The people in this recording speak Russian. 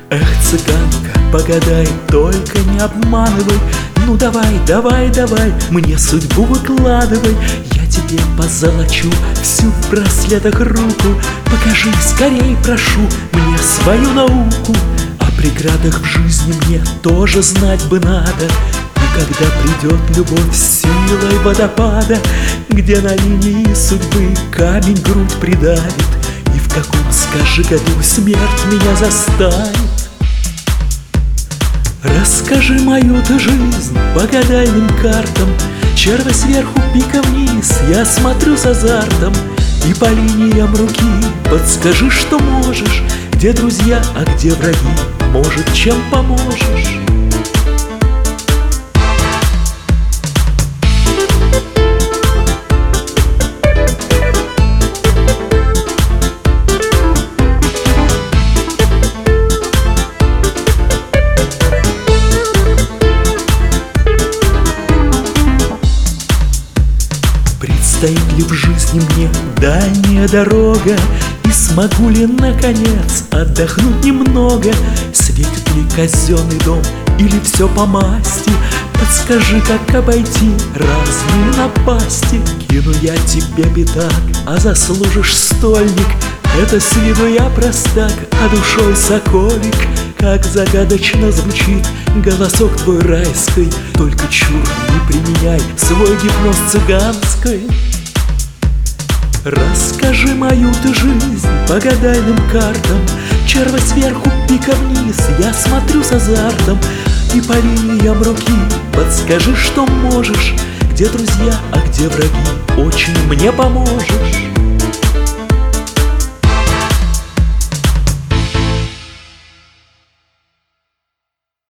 Эх, цыганка, погадай, только не обманывай. Ну давай, давай, давай, мне судьбу выкладывай. Я тебе позолочу всю в браслетах руку. Покажи, скорей прошу, мне свою науку. О преградах в жизни мне тоже знать бы надо. И когда придет любовь с силой водопада, где на линии судьбы камень грудь придавит, и в каком, скажи, году смерть меня застанет. Расскажи мою ты жизнь по гадальным картам. Черва сверху, пика вниз, я смотрю с азартом. И по линиям руки подскажи, что можешь. Где друзья, а где враги, может, чем поможешь. Предстоит ли в жизни мне дальняя дорога, и смогу ли, наконец, отдохнуть немного? Светит ли казенный дом или все по масти? Подскажи, как обойти разные напасти. Кину я тебе пятак, а заслужишь стольник. Это с виду я простак, а душой соколик. Как загадочно звучит голосок твой райской. Только чур не применяй свой гипноз цыганской. Расскажи мою ты жизнь по гадальным картам. Черва сверху, пика вниз, я смотрю с азартом. И по линиям руки подскажи, что можешь. Где друзья, а где враги, очень мне поможешь.